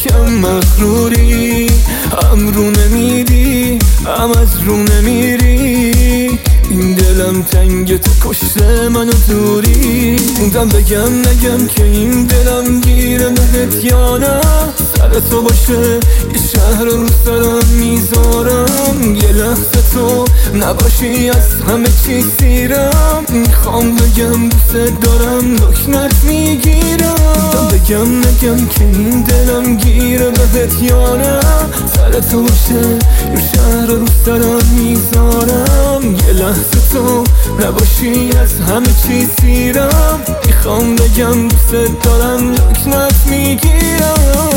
کم مغروری، هم رو نمیدی هم از رو نمیری. این دلم تنگ تو کشته منو دوری. موندم بگم نگم که این دلم گیره بهت یا نه. سر تو باشه یه شهر رو سرم میذارم. یه لحظه تو نباشی از همه چی سیرم. میخوام بگم دوست دارم لکنت میگیرم. موندم بگم نگم که این دلم گیره بهت یا نه. سر تو باشه یه شهر رو سرم میذارم. یه لحظه تو نباشی از همه چی سیرم. میخوام بگم دوست دارم لکنت میگیرم.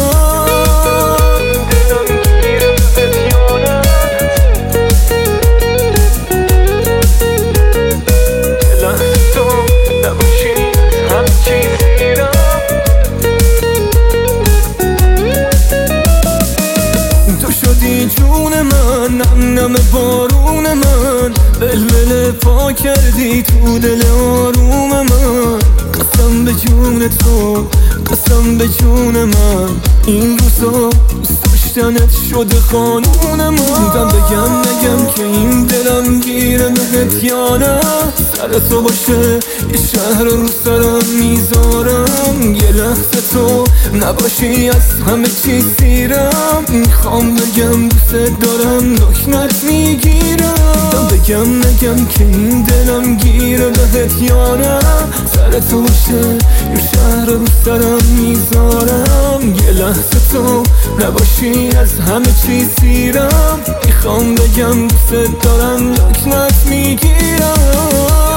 جون من نم نم بارون من، بلبل پا کردی تو دل آروم من. قسم به جون تو قسم به جون من، این روزا دوست داشتنت شده قانون من. موندم بگم نگم که این دلم گیره بهت یا نه. سر تو باشه یه شهر رو سرم میذارم. یه لحظه تو نباشی از همه چی سیرم. میخوام بگم دوست دارم لکنت میگیرم. بگم نگم که این دلم گیره بهت یا نه. سر تو باشه یه شهر رو سرم میذارم. یه لحظه تو نباشی از همه چی سیرم. میخوام بگم دوست دارم لکنت میگیرم.